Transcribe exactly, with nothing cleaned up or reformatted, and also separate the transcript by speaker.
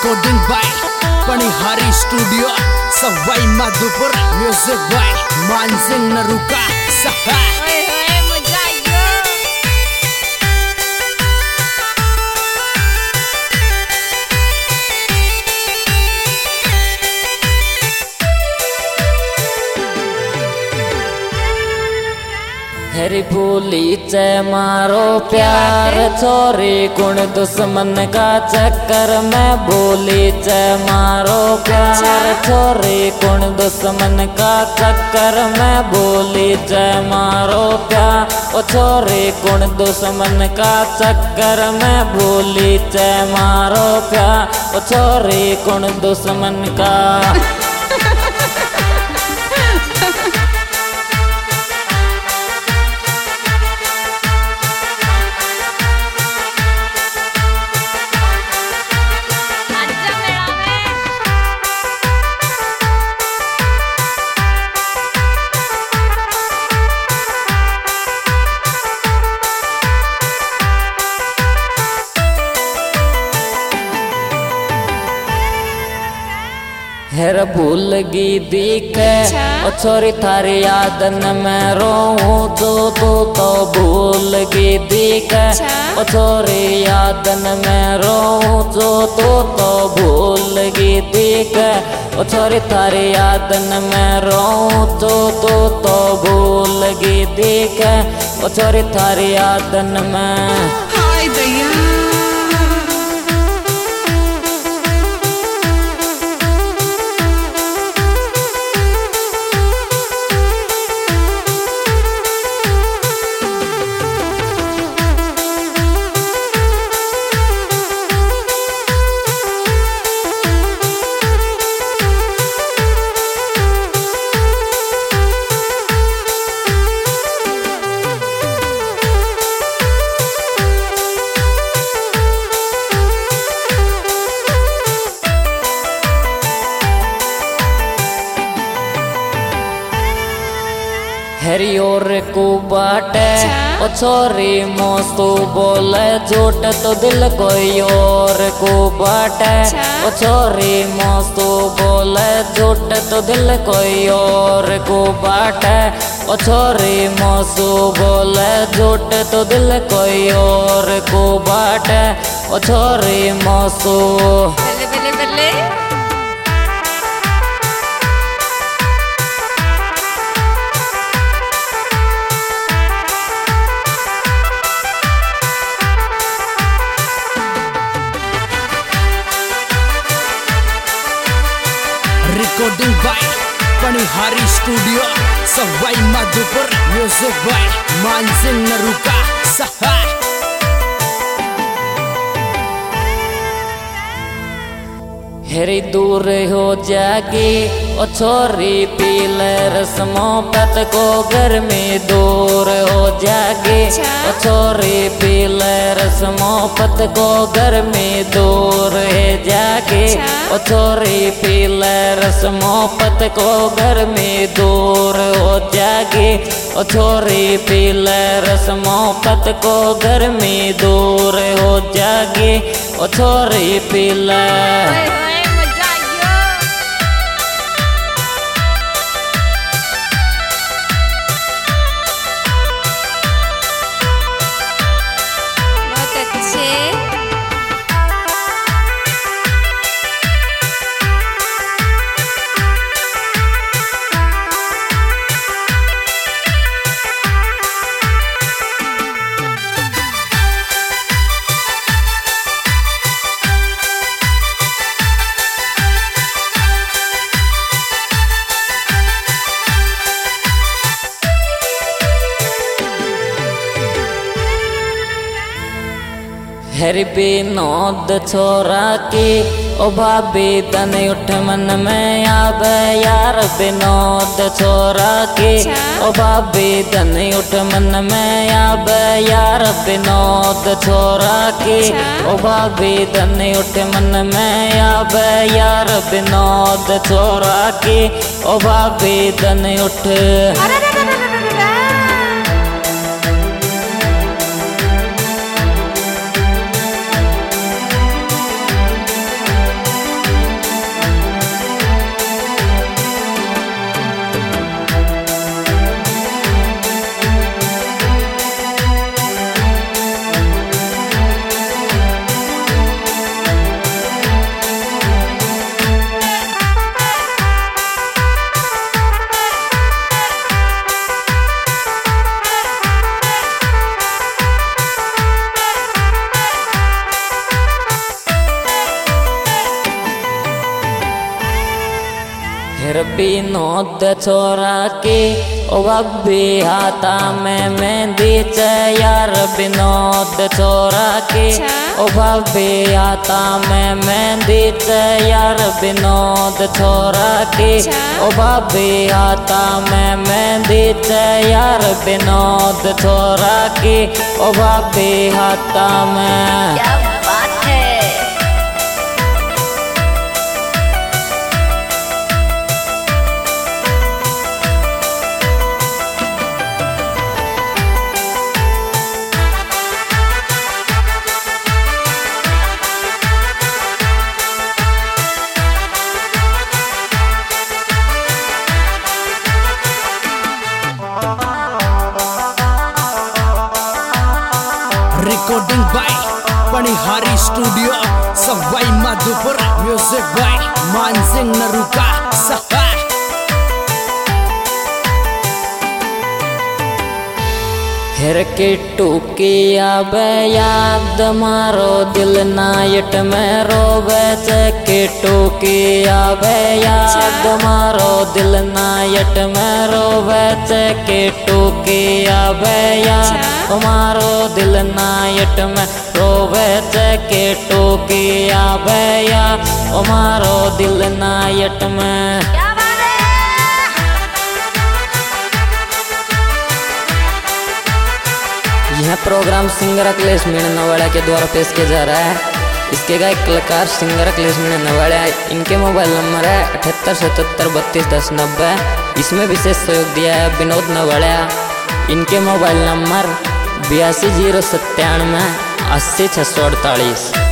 Speaker 1: Recording by Panihari studio Sawai Madhopur. Music by Mansingh Naruka सहा।
Speaker 2: हरी भूली चे मारो प्यार छोरी कुण दुश्मन का चक्कर में भूली चे मारो प्यार छोरी कुण दुश्मन का चक्कर में भूली चे मारो प्यार ओ छोरी कुण दुश्मन का चक्कर में भूली चे मारो प्यार ओ छोरी कुण दुश्मन का। हेर भूल गी दिखे ओ छोरी थारी यादन में रोऊं जो तू तो भूल गी दिखे ओ छोरी यादन में रोऊं जो तू तो भूल गी दिखे ओ छोरी थारी यादन में रोऊं जो तू तो भूल गी दिखे ओ छोरी थारी यादन में।
Speaker 3: हाय दैया
Speaker 2: हरी और को बाटे ओ छोरी मोस्तू बोले झूठ तो दिल कोई और को बाटे ओ छोरी मोस्तू बोले झूठ तो दिल कोई और को बाटे ओ छोरी मोस्तू बोले झूठ तो दिल कोई और को बाटे ओ छोरी मोस्तू।
Speaker 3: बल्ले बल्ले बल्ले
Speaker 1: recording by Panihari studio Sawai Madhopur. Music by Mansingh Naruka सहा।
Speaker 2: हेरी दूर हो जागी ओ छोरी पीले रस्मों पत को घर में दूर हो जागी ओ छोरी पीले रस्मों पत को घर में दूर है जागी ओ छोरी पीले रस्मों पत को घर में दूर हो जागी ओ छोरी पीले रस्मों पत को घर में दूर हो जागी ओ छोरी पीले। हर विनोद छोरा की ओ भाभी तन उठ मन में आवे यार विनोद छोरा की ओ भाभी तन उठ मन में आवे यार विनोद छोरा की ओ भाभी तन उठ मन में आवे यार विनोद छोरा की ओ भाभी तन उठ। हेर विनोद छोरा के ओ बब्बी हाथा में मेहंदी च यार विनोद छोरा के ओ बब्बी हाथा में मेहंदी च यार विनोद छोरा के ओ बब्बी हाथा में मेहंदी च यार विनोद छोरा के ओ बब्बी हाथा में।
Speaker 4: क्या बात है।
Speaker 1: Recording by Panihari studio Sawai Madhopur. Music by Mansingh Naruka सहा।
Speaker 2: हेर के टूकी आबे याद मारो दिल नायट में रोवे के टूकी आबे याद मारो दिल नायट में रोवे के टूकी आबे याद मारो दिल नायट में रोवे के टूकी आबे याद मारो दिल नायट में। यह प्रोग्राम सिंगर अखिलेश मीणा नवाड़ा के द्वारा पेश किया जा रहा है। इसके गायक कलाकार सिंगर अखिलेश मीणा नवाड़ा है। इनके मोबाइल नंबर है अठहत्तर सतहत्तर बत्तीस दस नब्बे। इसमें विशेष सहयोग दिया है विनोद नवाड़ा। इनके मोबाइल नंबर बयासी जीरो सत्तानवे अस्सी छः सौ अड़तालीस।